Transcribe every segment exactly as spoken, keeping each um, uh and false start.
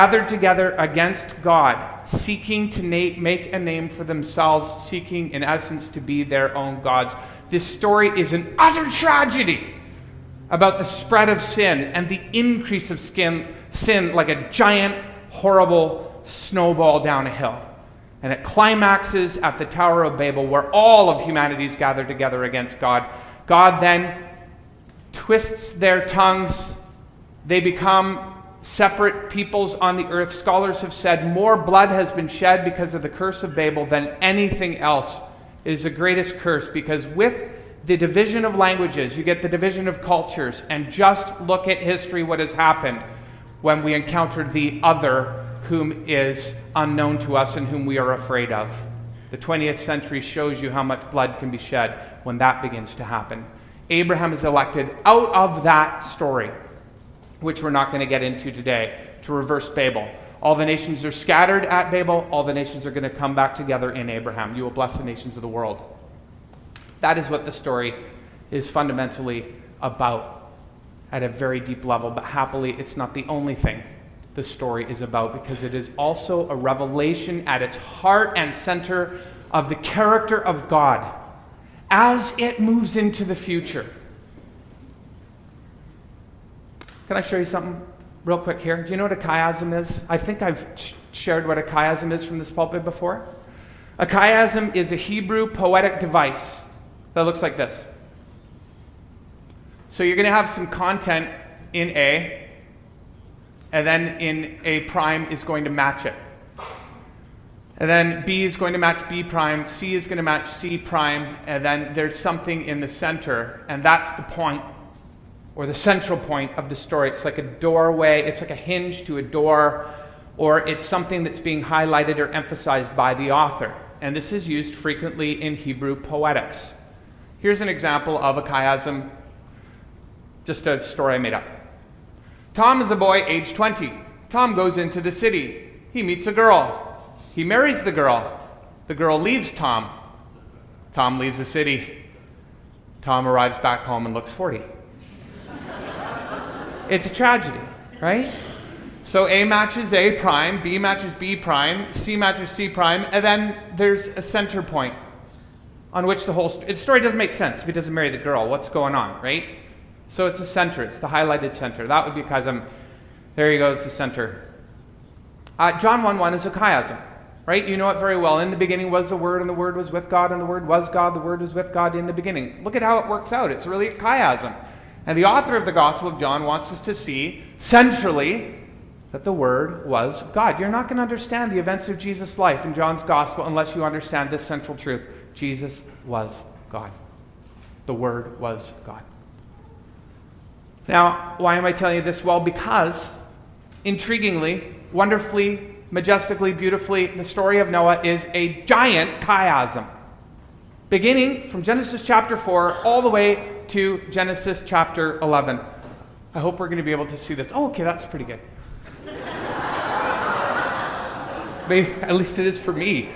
gathered together against God, seeking to na- make a name for themselves, seeking in essence to be their own gods. This story is an utter tragedy about the spread of sin and the increase of skin, sin like a giant, horrible snowball down a hill. And it climaxes at the Tower of Babel, where all of humanity is gathered together against God. God then twists their tongues. They become separate peoples on the earth. Scholars have said more blood has been shed because of the curse of Babel than anything else. It is the greatest curse, because with the division of languages, you get the division of cultures. And just look at history, what has happened when we encountered the other, whom is unknown to us and whom we are afraid of. The twentieth century shows you how much blood can be shed when that begins to happen. Abraham is elected out of that story, which we're not going to get into today, to reverse Babel. All the nations are scattered at Babel. All the nations are going to come back together in Abraham. You will bless the nations of the world. That is what the story is fundamentally about at a very deep level. But happily, it's not the only thing the story is about, because it is also a revelation at its heart and center of the character of God as it moves into the future. Can I show you something real quick here? Do you know what a chiasm is? I think I've sh- shared what a chiasm is from this pulpit before. A chiasm is a Hebrew poetic device that looks like this. So you're going to have some content in A, and then in A prime is going to match it. And then B is going to match B prime, C is going to match C prime, and then there's something in the center, and that's the point, or the central point of the story. It's like a doorway, it's like a hinge to a door, or it's something that's being highlighted or emphasized by the author. And this is used frequently in Hebrew poetics. Here's an example of a chiasm, just a story I made up. Tom is a boy, age twenty. Tom goes into the city. He meets a girl. He marries the girl. The girl leaves Tom. Tom leaves the city. Tom arrives back home and looks forty. It's a tragedy, right? So A matches A prime, B matches B prime, C matches C prime, and then there's a center point on which the whole st- the story doesn't make sense if he doesn't marry the girl. What's going on, right? So it's the center, it's the highlighted center. That would be chiasm. There he goes, the center. Uh, John one one is a chiasm, right? You know it very well. In the beginning was the Word, and the Word was with God, and the Word was God. The Word was with God in the beginning. Look at how it works out. It's really a chiasm. And the author of the Gospel of John wants us to see, centrally, that the Word was God. You're not going to understand the events of Jesus' life in John's Gospel unless you understand this central truth. Jesus was God. The Word was God. Now, why am I telling you this? Well, because, intriguingly, wonderfully, majestically, beautifully, the story of Noah is a giant chiasm, beginning from Genesis chapter four all the way to Genesis chapter eleven. I hope we're going to be able to see this. Oh, okay, that's pretty good. Maybe, at least it is for me.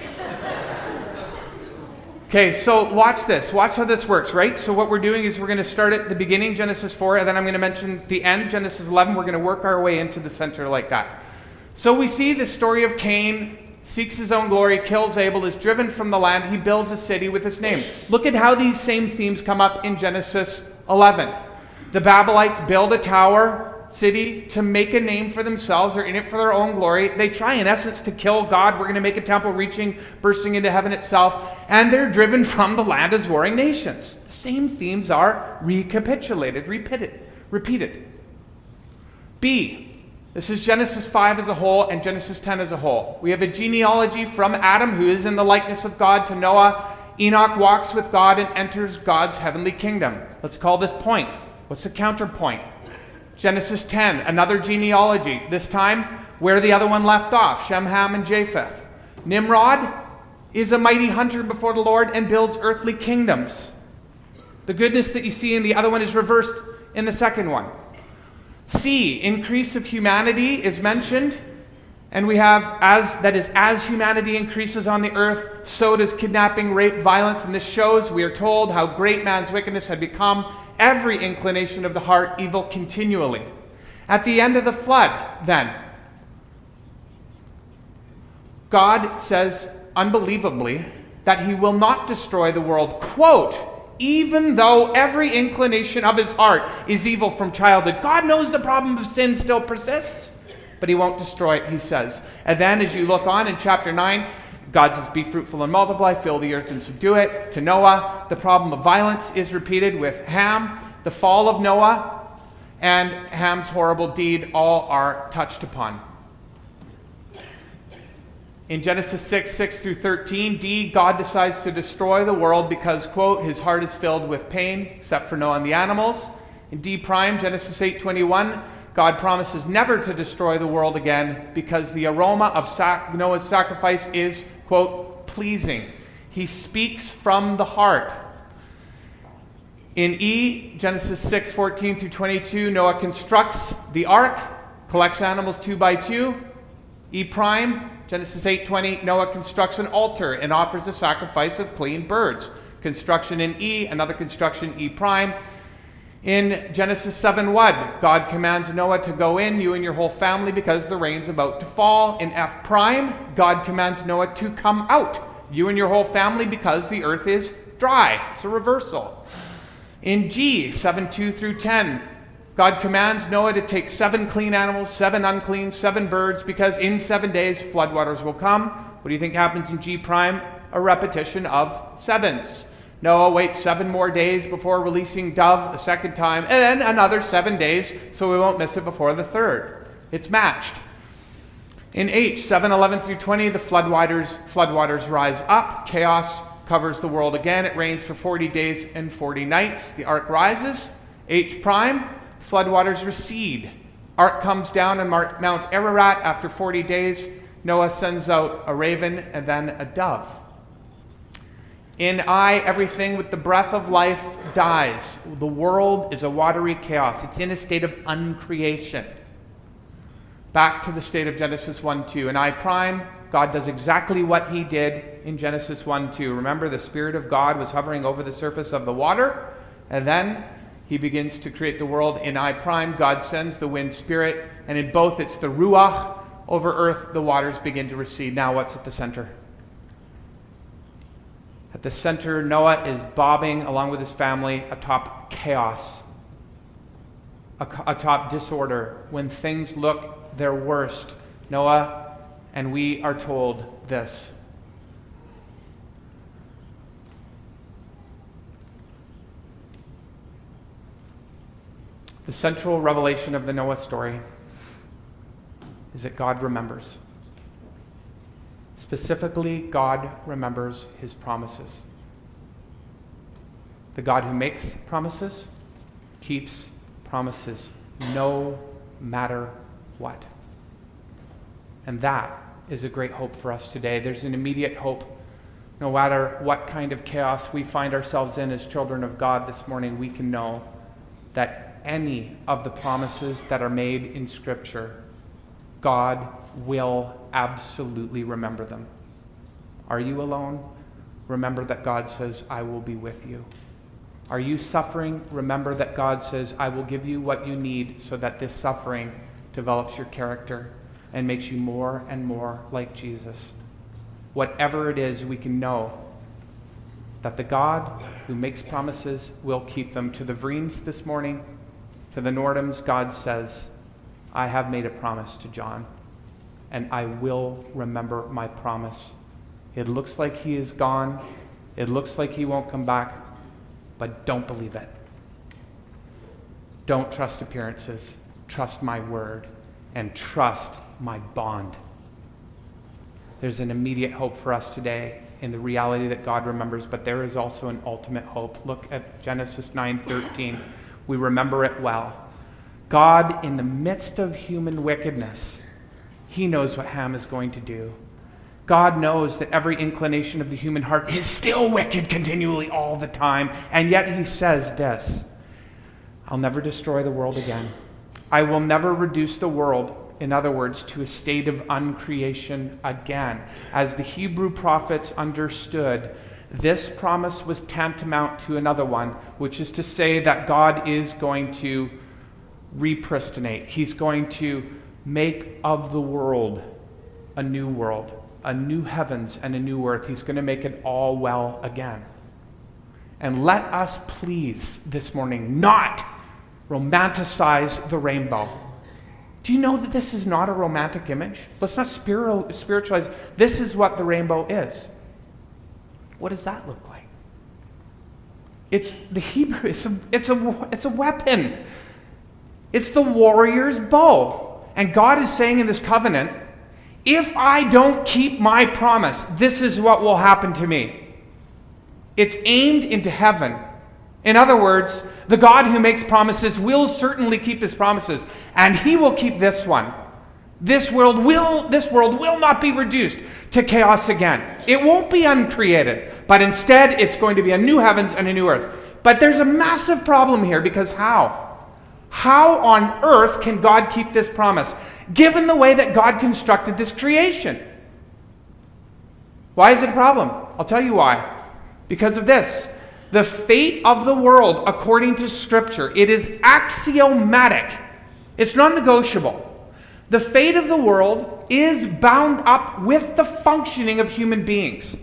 Okay, so watch this. Watch how this works, right? So what we're doing is we're going to start at the beginning, Genesis four, and then I'm going to mention the end, Genesis eleven. We're going to work our way into the center like that. So we see the story of Cain, seeks his own glory, kills Abel, is driven from the land. He builds a city with his name. Look at how these same themes come up in Genesis eleven. The Babylonites build a tower city to make a name for themselves. They're in it for their own glory. They try, in essence, to kill God. We're going to make a temple reaching, bursting into heaven itself. And they're driven from the land as warring nations. The same themes are recapitulated, repeated. repeated. B, this is Genesis five as a whole and Genesis ten as a whole. We have a genealogy from Adam, who is in the likeness of God, to Noah. Enoch walks with God and enters God's heavenly kingdom. Let's call this point. What's the counterpoint? Genesis ten, another genealogy, this time where the other one left off, Shem, Ham, and Japheth. Nimrod is a mighty hunter before the Lord and builds earthly kingdoms. The goodness that you see in the other one is reversed in the second one. C, increase of humanity is mentioned, and we have, as that is, as humanity increases on the earth, so does kidnapping, rape, violence, and this shows, we are told, how great man's wickedness had become. Every inclination of the heart, evil continually. At the end of the flood, then, God says, unbelievably, that he will not destroy the world, quote, even though every inclination of his heart is evil from childhood. God knows the problem of sin still persists, but he won't destroy it, he says. And then as you look on in chapter nine, God says, be fruitful and multiply, fill the earth and subdue it. To Noah, the problem of violence is repeated with Ham. The fall of Noah and Ham's horrible deed all are touched upon. In Genesis six, six through thirteen, D, God decides to destroy the world because, quote, his heart is filled with pain, except for Noah and the animals. In D prime, Genesis eight, twenty-one, God promises never to destroy the world again because the aroma of sac- Noah's sacrifice is, quote, pleasing. He speaks from the heart. In E, Genesis six, fourteen through twenty-two, Noah constructs the ark, collects animals two by two. E prime, Genesis eight, twenty, Noah constructs an altar and offers a sacrifice of clean birds. Construction in E, another construction E prime. In Genesis seven, one, God commands Noah to go in, you and your whole family, because the rain's about to fall. In F prime, God commands Noah to come out, you and your whole family, because the earth is dry. It's a reversal. In G, seven, two through ten, God commands Noah to take seven clean animals, seven unclean, seven birds, because in seven days floodwaters will come. What do you think happens in G prime? A repetition of sevens. Noah waits seven more days before releasing dove a second time, and then another seven days, so we won't miss it before the third. It's matched. In H, seven, eleven through twenty, the floodwaters, floodwaters rise up. Chaos covers the world again. It rains for forty days and forty nights. The ark rises. H prime, floodwaters recede. Ark comes down on Mount Ararat after forty days. Noah sends out a raven and then a dove. In I, everything with the breath of life dies. The world is a watery chaos. It's in a state of uncreation. Back to the state of Genesis one, two. In I prime, God does exactly what he did in Genesis one, two. Remember, the Spirit of God was hovering over the surface of the water, and then he begins to create the world. In I prime, God sends the wind spirit, and in both it's the ruach over earth, the waters begin to recede. Now what's at the center? At the center, Noah is bobbing along with his family atop chaos, atop disorder. When things look their worst, Noah and we are told this. The central revelation of the Noah story is that God remembers. Specifically, God remembers his promises. The God who makes promises keeps promises no matter what. And that is a great hope for us today. There's an immediate hope. No matter what kind of chaos we find ourselves in as children of God this morning, we can know that any of the promises that are made in Scripture, God will absolutely remember them. Are you alone? Remember that God says, I will be with you. Are you suffering? Remember that God says, I will give you what you need so that this suffering develops your character and makes you more and more like Jesus. Whatever it is, we can know that the God who makes promises will keep them. To the Vreens this morning, to the Nordhams, God says, I have made a promise to John, and I will remember my promise. It looks like he is gone. It looks like he won't come back, but don't believe it. Don't trust appearances. Trust my word, and trust my bond. There's an immediate hope for us today in the reality that God remembers, but there is also an ultimate hope. Look at Genesis nine thirteen. We remember it well. God, in the midst of human wickedness, he knows what Ham is going to do. God knows that every inclination of the human heart is still wicked continually all the time, and yet he says this, I'll never destroy the world again. I will never reduce the world, in other words, to a state of uncreation again. As the Hebrew prophets understood, this promise was tantamount to another one, which is to say that God is going to repristinate. He's going to make of the world a new world, a new heavens and a new earth. He's going to make it all well again. And let us please this morning not romanticize the rainbow. Do you know that this is not a romantic image? Let's not spiritualize. This is what the rainbow is. What does that look like? It's the Hebrew, it's a, it's a, it's a weapon. It's the warrior's bow. And God is saying in this covenant, if I don't keep my promise, this is what will happen to me. It's aimed into heaven. In other words, the God who makes promises will certainly keep his promises, and he will keep this one. This world will, this world will not be reduced to chaos again. It won't be uncreated, but instead it's going to be a new heavens and a new earth. But there's a massive problem here, because how? How on earth can God keep this promise, given the way that God constructed this creation? Why is it a problem? I'll tell you why. Because of this. The fate of the world, according to Scripture, it is axiomatic. It's non-negotiable. The fate of the world is bound up with the functioning of human beings.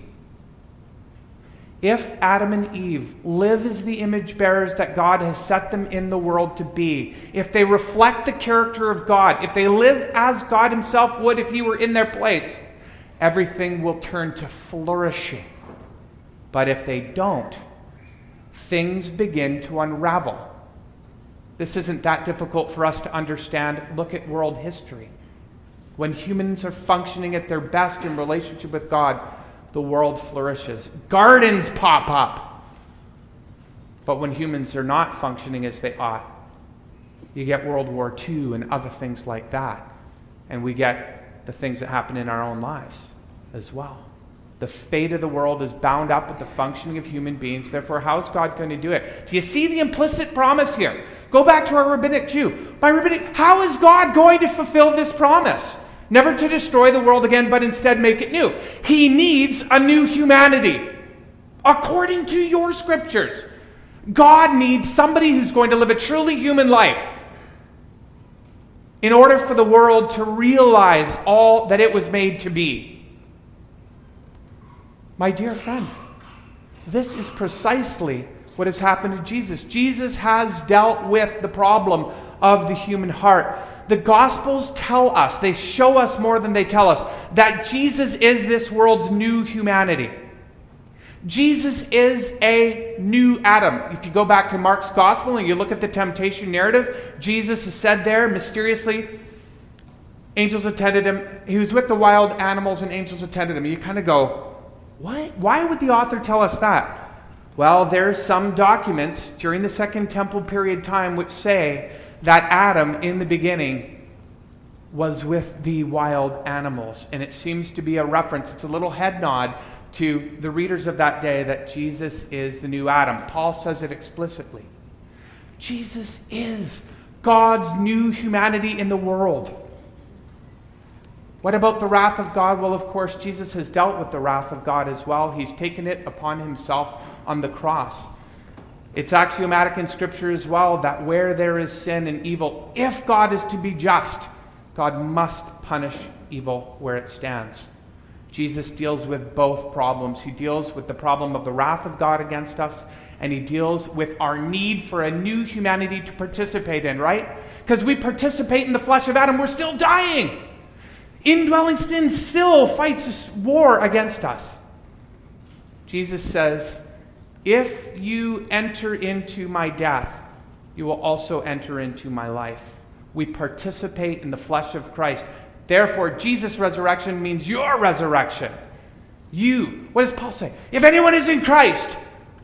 If Adam and Eve live as the image bearers that God has set them in the world to be, if they reflect the character of God, if they live as God himself would if he were in their place, everything will turn to flourishing. But if they don't, things begin to unravel. This isn't that difficult for us to understand. Look at world history. When humans are functioning at their best in relationship with God, the world flourishes. Gardens pop up. But when humans are not functioning as they ought, you get World War Two and other things like that. And we get the things that happen in our own lives as well. The fate of the world is bound up with the functioning of human beings. Therefore, how is God going to do it? Do you see the implicit promise here? Go back to our rabbinic Jew. By rabbinic, how is God going to fulfill this promise? Never to destroy the world again, but instead make it new. He needs a new humanity. According to your scriptures, God needs somebody who's going to live a truly human life in order for the world to realize all that it was made to be. My dear friend, this is precisely what has happened to Jesus. Jesus has dealt with the problem of the human heart. The Gospels tell us, they show us more than they tell us, that Jesus is this world's new humanity. Jesus is a new Adam. If you go back to Mark's Gospel and you look at the temptation narrative, Jesus is said there mysteriously, angels attended him. He was with the wild animals and angels attended him. You kind of go, Why, why would the author tell us that? Well, there's some documents during the Second Temple period time which say that Adam, in the beginning, was with the wild animals. And it seems to be a reference, it's a little head nod to the readers of that day that Jesus is the new Adam. Paul says it explicitly. Jesus is God's new humanity in the world. What about the wrath of God? Well, of course, Jesus has dealt with the wrath of God as well. He's taken it upon himself on the cross. It's axiomatic in Scripture as well that where there is sin and evil, if God is to be just, God must punish evil where it stands. Jesus deals with both problems. He deals with the problem of the wrath of God against us, and he deals with our need for a new humanity to participate in, right? Because we participate in the flesh of Adam, we're still dying. Indwelling sin still fights a war against us. Jesus says, if you enter into my death, you will also enter into my life. We participate in the flesh of Christ. Therefore, Jesus' resurrection means your resurrection. You, what does Paul say? If anyone is in Christ,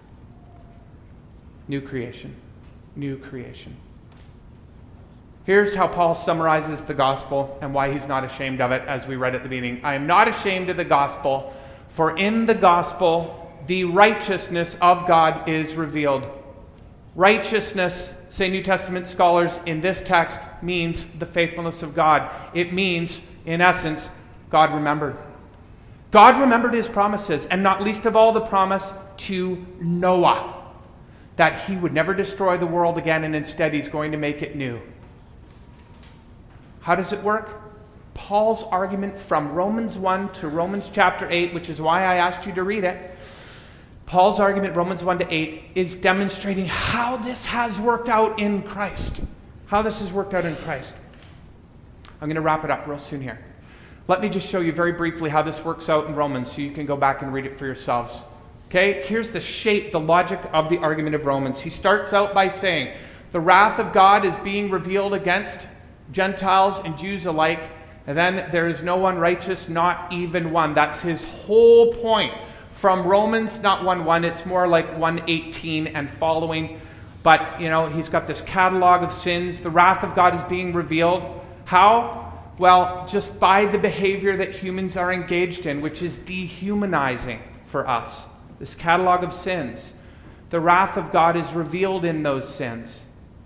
new creation, new creation. Here's how Paul summarizes the gospel and why he's not ashamed of it, as we read at the beginning. I am not ashamed of the gospel, for in the gospel the righteousness of God is revealed. Righteousness, say New Testament scholars, in this text means the faithfulness of God. It means, in essence, God remembered. God remembered his promises, and not least of all the promise to Noah, that he would never destroy the world again, and instead he's going to make it new. How does it work? Paul's argument from Romans one to Romans chapter eight, which is why I asked you to read it. Paul's argument, Romans one to eight, is demonstrating how this has worked out in Christ. How this has worked out in Christ. I'm going to wrap it up real soon here. Let me just show you very briefly how this works out in Romans so you can go back and read it for yourselves. Okay, here's the shape, the logic of the argument of Romans. He starts out by saying, the wrath of God is being revealed against Gentiles and Jews alike, and then there is no one righteous, not even one. That's his whole point. From Romans, not one one, it's more like one eighteen and following. But, you know, he's got this catalog of sins. The wrath of God is being revealed. How? Well, just by the behavior that humans are engaged in, which is dehumanizing for us. This catalog of sins. The wrath of God is revealed in those sins.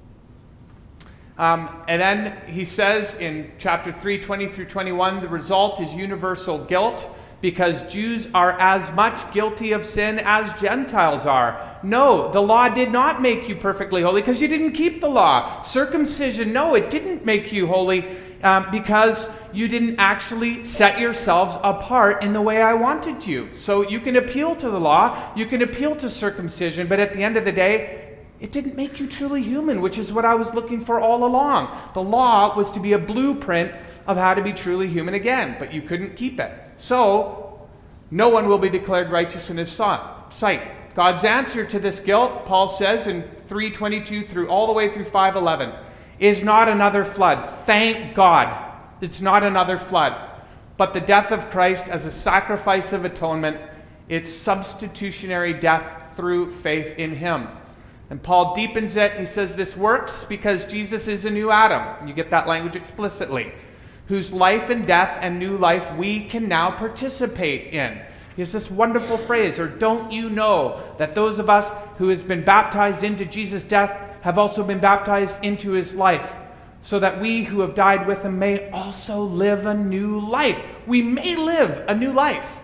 Um, and then he says in chapter three, twenty through twenty-one, the result is universal guilt because Jews are as much guilty of sin as Gentiles are. No, the law did not make you perfectly holy because you didn't keep the law. Circumcision, no, it didn't make you holy um, because you didn't actually set yourselves apart in the way I wanted you. So you can appeal to the law, you can appeal to circumcision, but at the end of the day, it didn't make you truly human, which is what I was looking for all along. The law was to be a blueprint of how to be truly human again, but you couldn't keep it. So, no one will be declared righteous in his sight. God's answer to this guilt, Paul says in three twenty-two through all the way through five eleven, is not another flood. Thank God, it's not another flood. But the death of Christ as a sacrifice of atonement, it's substitutionary death through faith in him. And Paul deepens it. He says this works because Jesus is a new Adam. And you get that language explicitly. Whose life and death and new life we can now participate in. He has this wonderful phrase, or don't you know that those of us who has been baptized into Jesus' death have also been baptized into his life, so that we who have died with him may also live a new life. We may live a new life.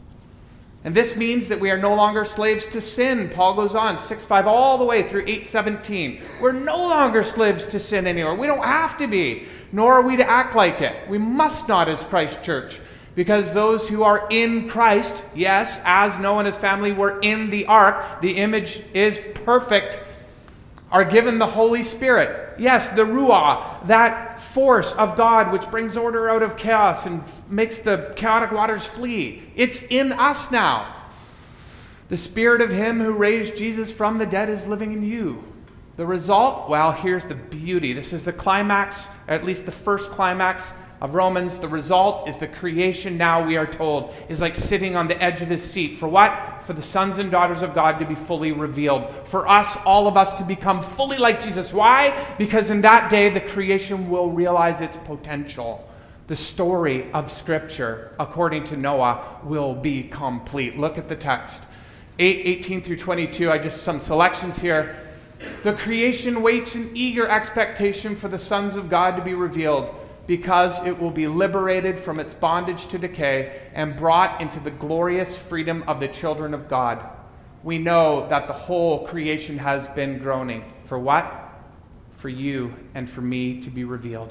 And this means that we are no longer slaves to sin. Paul goes on, six five all the way through eight seventeen. We're no longer slaves to sin anymore. We don't have to be, nor are we to act like it. We must not as Christ Church. Because those who are in Christ, yes, as Noah and his family were in the ark, the image is perfect, are given the Holy Spirit. Yes, the Ruah, that force of God which brings order out of chaos and makes the chaotic waters flee. It's in us now. The Spirit of him who raised Jesus from the dead is living in you. The result? Well, here's the beauty. This is the climax, or at least the first climax of Romans. The result is the creation now, we are told, is like sitting on the edge of his seat. For what? For the sons and daughters of God to be fully revealed. For us, all of us, to become fully like Jesus. Why? Because in that day, the creation will realize its potential. The story of Scripture, according to Noah, will be complete. Look at the text. eight eighteen through twenty-two, I just some selections here. The creation waits in eager expectation for the sons of God to be revealed, because it will be liberated from its bondage to decay and brought into the glorious freedom of the children of God. We know that the whole creation has been groaning. For what? For you and for me to be revealed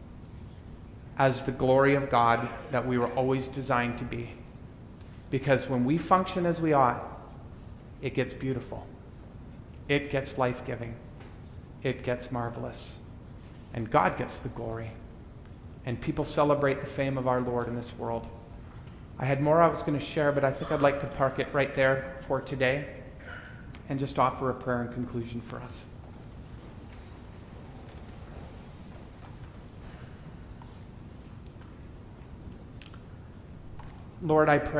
as the glory of God that we were always designed to be. Because when we function as we ought, it gets beautiful. It gets life-giving. It gets marvelous. And God gets the glory. And people celebrate the fame of our Lord in this world. I had more I was going to share, but I think I'd like to park it right there for today and just offer a prayer in conclusion for us. Lord, I pray